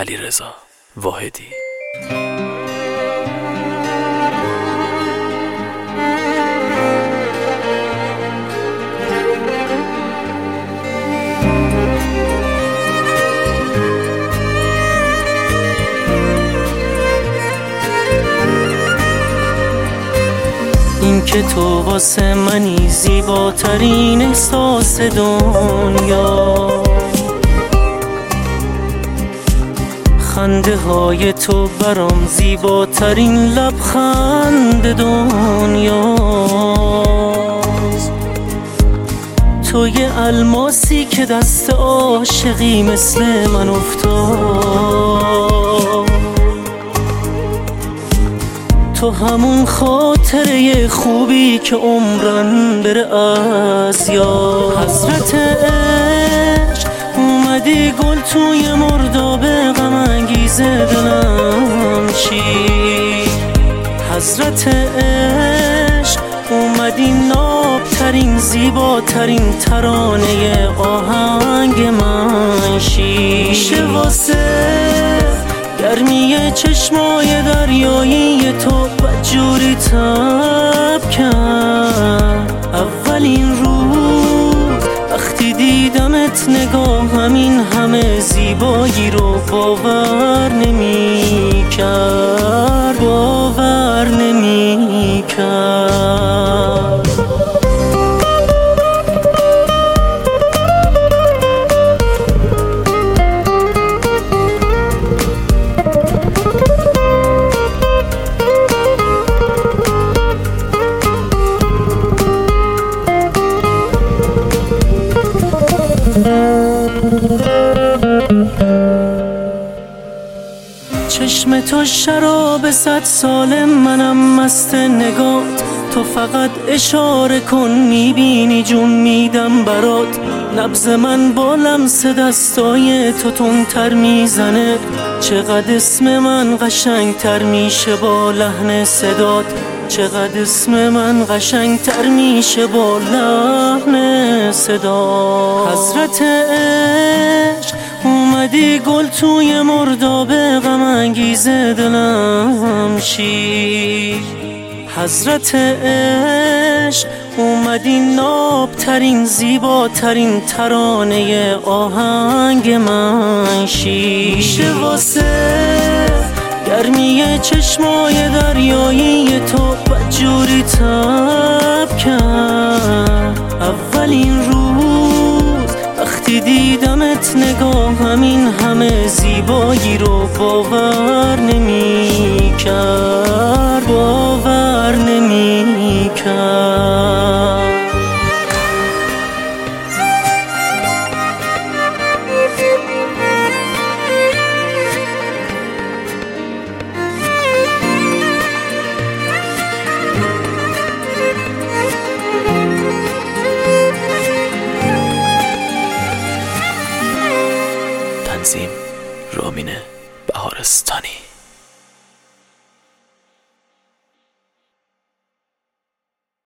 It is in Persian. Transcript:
علیرضا واحدی. این که تو واسه منی زیباترین احساس دنیا، خنده های تو برام زیباترین لبخند دنیا. تو یه الماسی که دست عاشقی مثل من افتاد، تو همون خاطره خوبی که عمرن بره از یاد. حضرت عشق اومدی گل توی مرداب غم انگیز دلم چید. حضرت عشق اومدی نابترین زیباترین ترانه آهنگ من شید. واسه گرمی چشمای دریایی تو بدجوری تب کرد. اولین روز وقتی دیدمت نگاهم این همه زیبایی رو باور نمی کرد، باور نمی کرد. چشم تو شراب 100 ساله، منم مست نگات. تو فقط اشاره کن میبینی جون میدم برات. نبض من با لمس دستای تو تندتر میزنه. چقدر اسم من قشنگتر میشه با لحن صدات. چقدر اسم من قشنگتر میشه با لحن صدات. حضرت عشق اومدی گل توی مرداب غم انگیز دلم شید. حضرت عشق اومدی نابترین زیباترین ترانه آهنگ من شید. واسه گرمی چشمای دریایی تو بدجوری تب کرد. اولین روز وقتی دیدمت نگاهم این همه زیبایی رو باور نمی کرد، باور نمی کرد. تنظیم رامین بهارستانی.